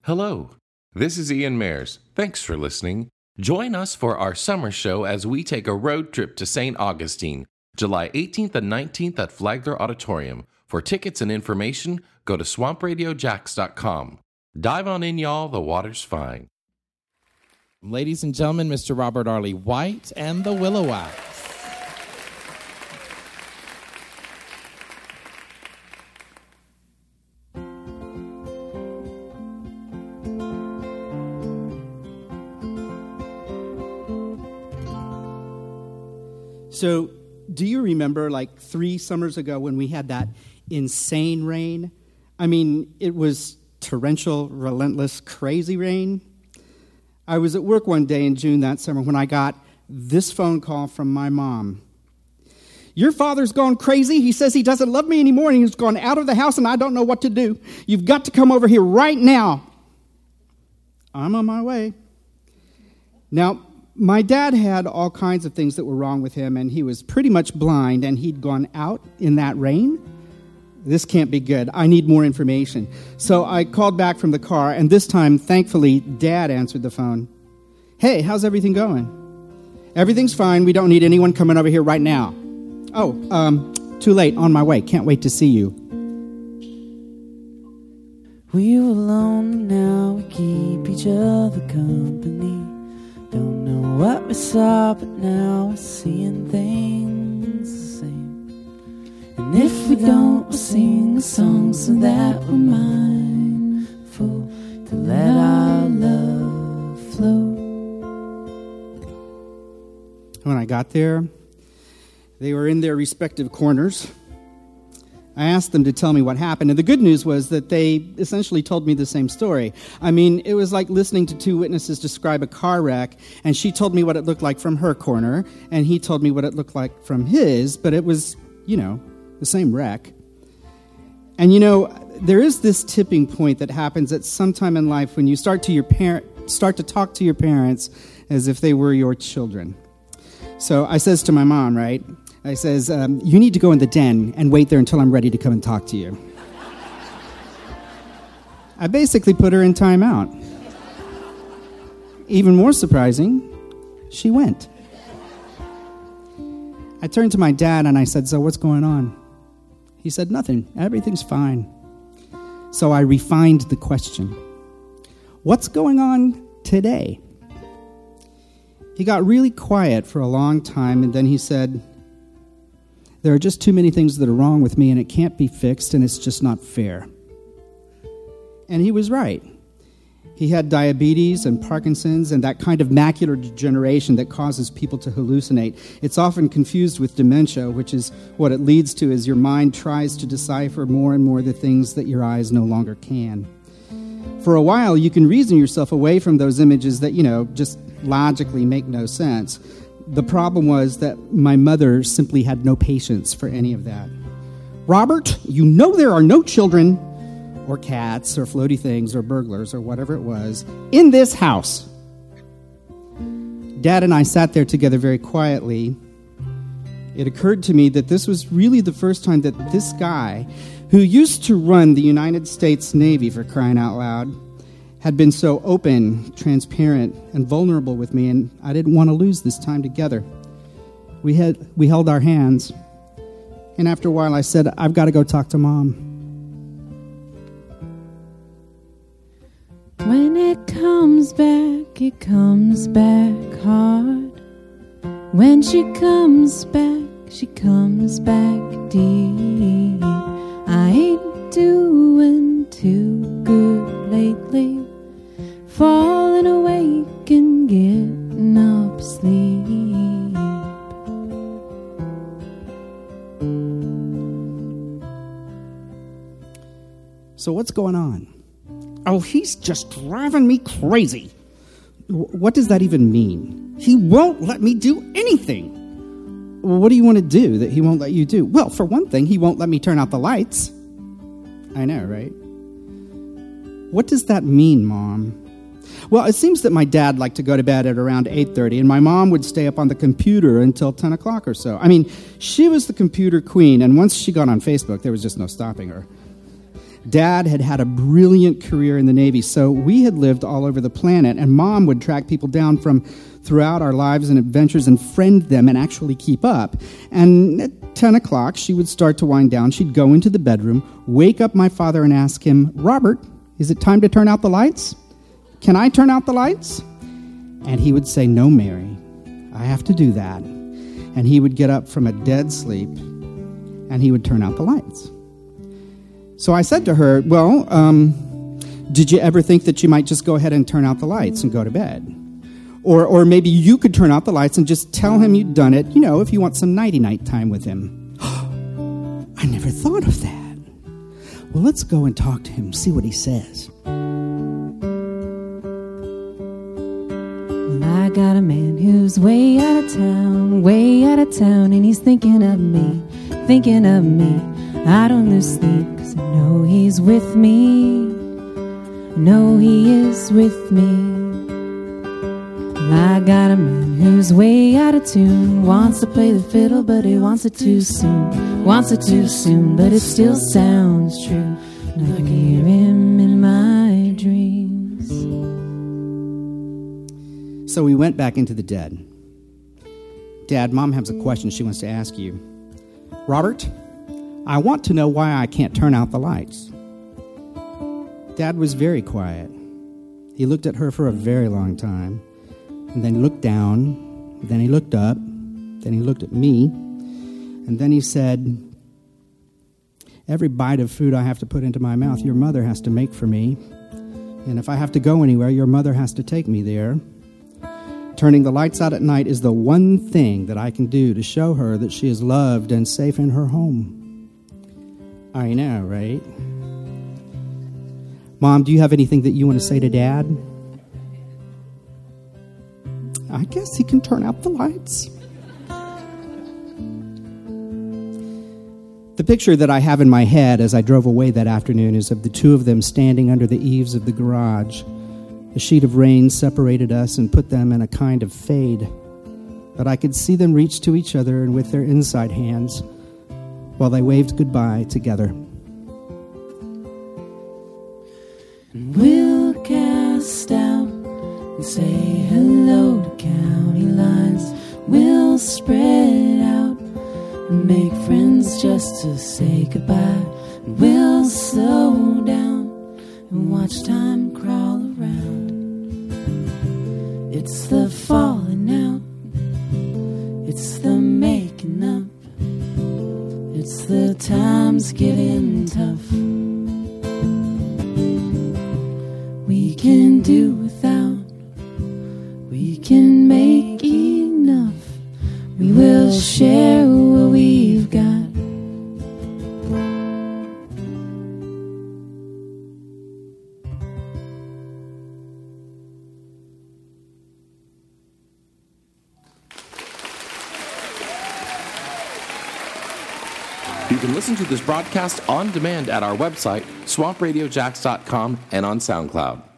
Hello, this is Ian Mayers. Thanks for listening. Join us for our summer show as we take a road trip to St. Augustine, July 18th and 19th at Flagler Auditorium. For tickets and information, go to swampradiojax.com. Dive on in, y'all. The water's fine. Ladies and gentlemen, Mr. Robert Arlie White and the Willowax. So, do you remember like 3 summers ago when we had that insane rain? I mean, it was torrential, relentless, crazy rain. I was at work one day in June that summer when I got this phone call from my mom. Your father's gone crazy. He says he doesn't love me anymore and he's gone out of the house and I don't know what to do. You've got to come over here right now. I'm on my way. Now, my dad had all kinds of things that were wrong with him, and he was pretty much blind, and he'd gone out in that rain. This can't be good. I need more information. So I called back from the car, and this time, thankfully, Dad answered the phone. Hey, how's everything going? Everything's fine. We don't need anyone coming over here right now. Oh, too late. On my way. Can't wait to see you. We were alone, now we keep each other company. Don't know what we saw, but now we're seeing things the same. And if we don't, we'll sing a song so that we're mindful to let our love flow. When I got there, they were in their respective corners. I asked them to tell me what happened, and the good news was that they essentially told me the same story. I mean, it was like listening to 2 witnesses describe a car wreck, and she told me what it looked like from her corner, and he told me what it looked like from his, but it was, the same wreck. And there is this tipping point that happens at some time in life when you start to talk to your parents as if they were your children. So I says to my mom, right? I says, you need to go in the den and wait there until I'm ready to come and talk to you. I basically put her in timeout. Even more surprising, she went. I turned to my dad and I said, so what's going on? He said, nothing. Everything's fine. So I refined the question. What's going on today? He got really quiet for a long time, and then he said, there are just too many things that are wrong with me, and it can't be fixed, and it's just not fair. And he was right. He had diabetes and Parkinson's and that kind of macular degeneration that causes people to hallucinate. It's often confused with dementia, which is what it leads to as your mind tries to decipher more and more the things that your eyes no longer can. For a while, you can reason yourself away from those images that, just logically make no sense. The problem was that my mother simply had no patience for any of that. Robert, there are no children or cats or floaty things or burglars or whatever it was in this house. Dad and I sat there together very quietly. It occurred to me that this was really the first time that this guy, who used to run the United States Navy, for crying out loud, had been so open, transparent, and vulnerable with me, and I didn't want to lose this time together. We held our hands, and after a while I said, I've got to go talk to Mom. When it comes back hard. When she comes back deep. I ain't doing too good lately. Falling awake and getting up sleep. So what's going on? Oh, he's just driving me crazy. What does that even mean? He won't let me do anything. Well, what do you want to do that he won't let you do? Well, for one thing, he won't let me turn out the lights. I know, right? What does that mean, Mom? Well, it seems that my dad liked to go to bed at around 8:30, and my mom would stay up on the computer until 10 o'clock or so. I mean, she was the computer queen, and once she got on Facebook, there was just no stopping her. Dad had had a brilliant career in the Navy, so we had lived all over the planet, and Mom would track people down from throughout our lives and adventures and friend them and actually keep up. And at 10 o'clock, she would start to wind down. She'd go into the bedroom, wake up my father and ask him, "Robert, is it time to turn out the lights? Can I turn out the lights?" And he would say, "No, Mary, I have to do that." And he would get up from a dead sleep, and he would turn out the lights. So I said to her, "Well, did you ever think that you might just go ahead and turn out the lights and go to bed? Or maybe you could turn out the lights and just tell him you'd done it, if you want some nighty-night time with him." I never thought of that. Well, let's go and talk to him, see what he says. Well, I got a man who's way out of town, and he's thinking of me. I don't lose sleep, 'cause I know he's with me. I know he is with me. Well, I got a man who's way out of tune, wants to play the fiddle, but he wants it too soon. But it still sounds true, and I can hear him in my dreams. So we went back into the den. "Dad, Mom has a question she wants to ask you." "Robert, I want to know why I can't turn out the lights." Dad was very quiet. He looked at her for a very long time, and then he looked down, then he looked up, then he looked at me, and then he said, "Every bite of food I have to put into my mouth, your mother has to make for me. And if I have to go anywhere, your mother has to take me there. Turning the lights out at night is the one thing that I can do to show her that she is loved and safe in her home." I know, right? Mom, do you have anything that you want to say to Dad? "I guess he can turn out the lights." The picture that I have in my head as I drove away that afternoon is of the two of them standing under the eaves of the garage. A sheet of rain separated us and put them in a kind of fade, but I could see them reach to each other and with their inside hands while they waved goodbye together. And we'll cast out and say hello to county lines. We'll spread out and make friends just to say goodbye. And we'll slow down and watch time crawl around. It's the falling out, it's the making up, it's the times getting tough. We can do without, we can make enough. We will share what we've got. You can listen to this broadcast on demand at our website, swampradiojacks.com, and on SoundCloud.